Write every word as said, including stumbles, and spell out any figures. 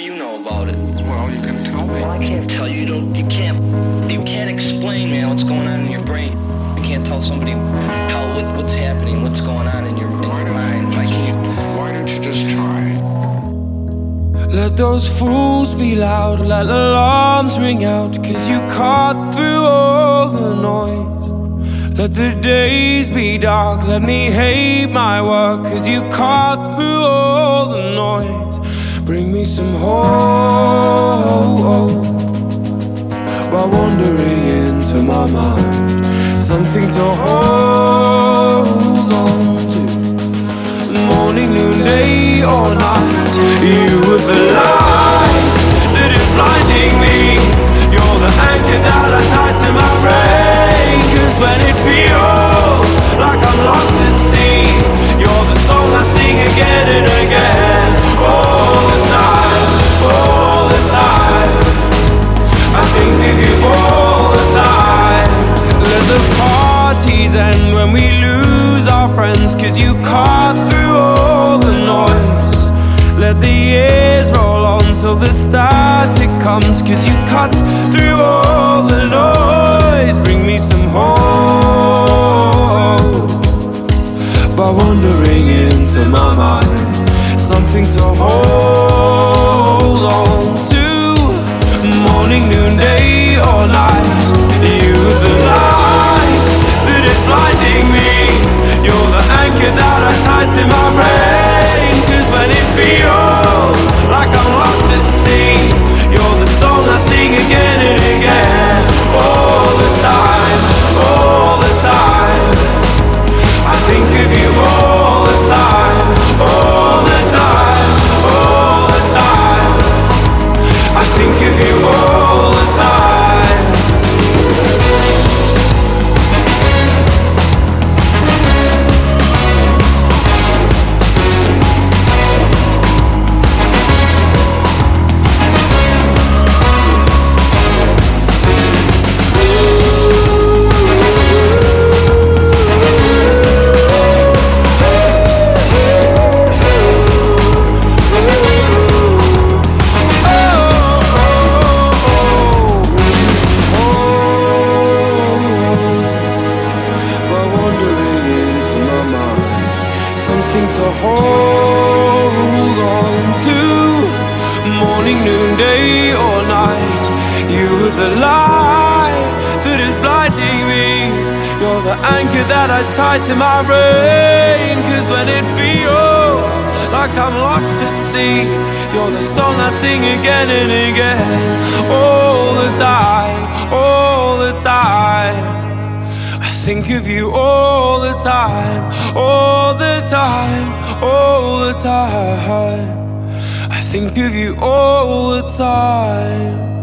do you know about it? Well, you can tell me. Well, I can't tell you. You don't. You can't. You can't explain, man, what's going on in your brain. You can't tell somebody how what, what's happening, what's going on in your, in Why your don't mind. you I just, can't. why don't you just try? Let those fools be loud, let alarms ring out, 'cause you cut through all the noise. Let the days be dark, let me hate my work, 'cause you cut through all the noise. Bring me some hope by wandering into my mind, something to hold on to. Morning, noonday, or night, you are the light that is blinding me. You're the anchor that I tie to my brain, 'cause when it feels like I'm lost at sea, you're the song I sing again and again. All the time, all the time, I think of you all the time. Let the parties end when we lose our friends, 'cause you cut through all the noise. Let the years roll on till the static comes, 'cause you cut through all the noise. Bring me some hope by wandering into my mind, something to hold on to. Morning, noonday, or night, you're the light that is blinding me. You're the anchor that I tie to my brain, 'cause when it feels like I'm lost at sea, you're the song I sing again and again. All the time, all the time, I think of you all the time. All the time, all the time, I think of you all the time. Something to hold on to. Morning, noonday, or night, you're the light that is blinding me. You're the anchor that I tie to my brain, 'cause when it feels like I'm lost at sea, you're the song I sing again and again. All the time, all the time, I think of you all the time, all the time, all the time. I think of you all the time.